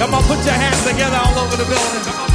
Come on, put your hands together all over the building.